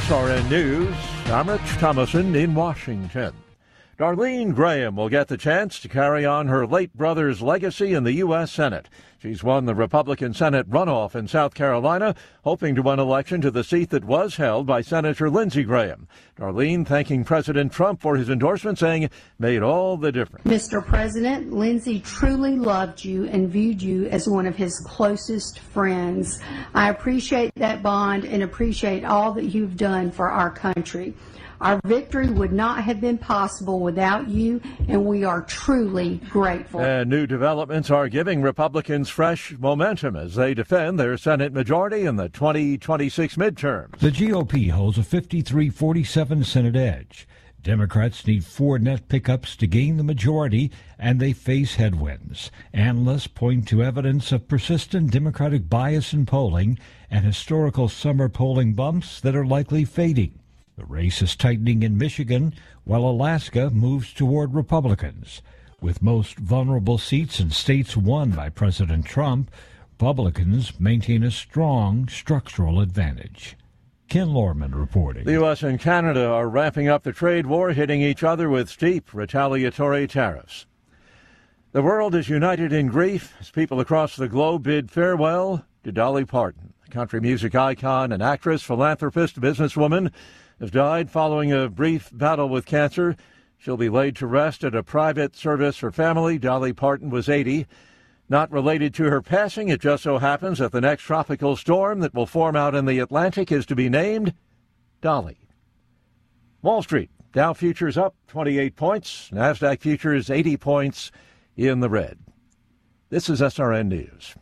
SRN News, I'm Rich Thomason in Washington. Darlene Graham will get the chance to carry on her late brother's legacy in the U.S. Senate. She's won the Republican Senate runoff in South Carolina, hoping to win election to the seat that was held by Senator Lindsey Graham. Darlene thanking President Trump for his endorsement, saying it made all the difference. Mr. President, Lindsey truly loved you and viewed you as one of his closest friends. I appreciate that bond and appreciate all that you've done for our country. Our victory would not have been possible without you, and we are truly grateful. And new developments are giving Republicans fresh momentum as they defend their Senate majority in the 2026 midterms. The GOP holds a 53-47 Senate edge. Democrats need 4 net pickups to gain the majority, and they face headwinds. Analysts point to evidence of persistent Democratic bias in polling and historical summer polling bumps that are likely fading. The race is tightening in Michigan, while Alaska moves toward Republicans. With most vulnerable seats in states won by President Trump, Republicans maintain a strong structural advantage. Ken Lorman reporting. The U.S. and Canada are wrapping up the trade war, hitting each other with steep retaliatory tariffs. The world is united in grief as people across the globe bid farewell to Dolly Parton. The country music icon and actress, philanthropist, businesswoman has died following a brief battle with cancer. She'll be laid to rest at a private service for family. Dolly Parton was 80. Not related to her passing, it just so happens that the next tropical storm that will form out in the Atlantic is to be named Dolly. Wall Street, Dow futures up 28 points, NASDAQ futures 80 points in the red. This is SRN News.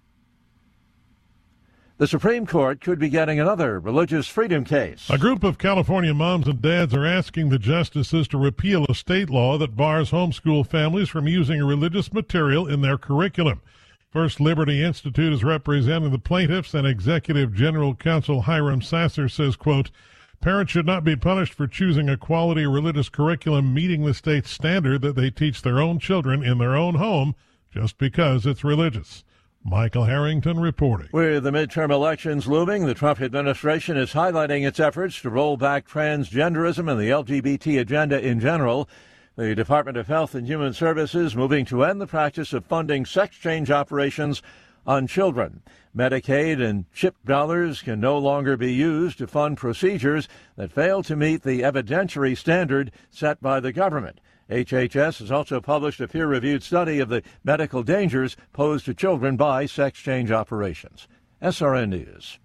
The Supreme Court could be getting another religious freedom case. A group of California moms and dads are asking the justices to repeal a state law that bars homeschool families from using religious material in their curriculum. First Liberty Institute is representing the plaintiffs, and Executive General Counsel Hiram Sasser says, quote, "Parents should not be punished for choosing a quality religious curriculum meeting the state's standard that they teach their own children in their own home just because it's religious." Michael Harrington reporting. With the midterm elections looming, the Trump administration is highlighting its efforts to roll back transgenderism and the LGBT agenda in general. The Department of Health and Human Services moving to end the practice of funding sex change operations on children. Medicaid and CHIP dollars can no longer be used to fund procedures that fail to meet the evidentiary standard set by the government. HHS has also published a peer-reviewed study of the medical dangers posed to children by sex change operations. SRN News.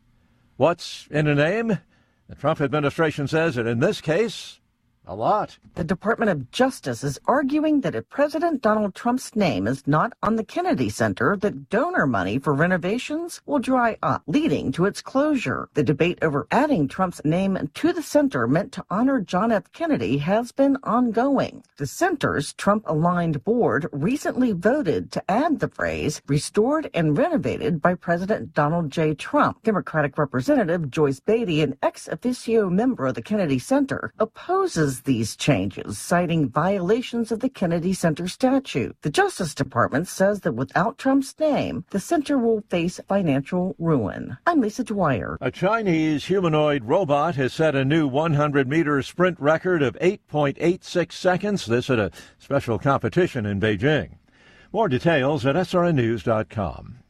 What's in a name? The Trump administration says that in this case, a lot. The Department of Justice is arguing that if President Donald Trump's name is not on the Kennedy Center, that donor money for renovations will dry up, leading to its closure. The debate over adding Trump's name to the center meant to honor John F. Kennedy has been ongoing. The center's Trump-aligned board recently voted to add the phrase restored and renovated by President Donald J. Trump. Democratic Representative Joyce Beatty, an ex officio member of the Kennedy Center, opposes these changes, citing violations of the Kennedy Center statute. The Justice Department says that without Trump's name, the center will face financial ruin. I'm Lisa Dwyer. A Chinese humanoid robot has set a new 100-meter sprint record of 8.86 seconds. This at a special competition in Beijing. More details at srnnews.com.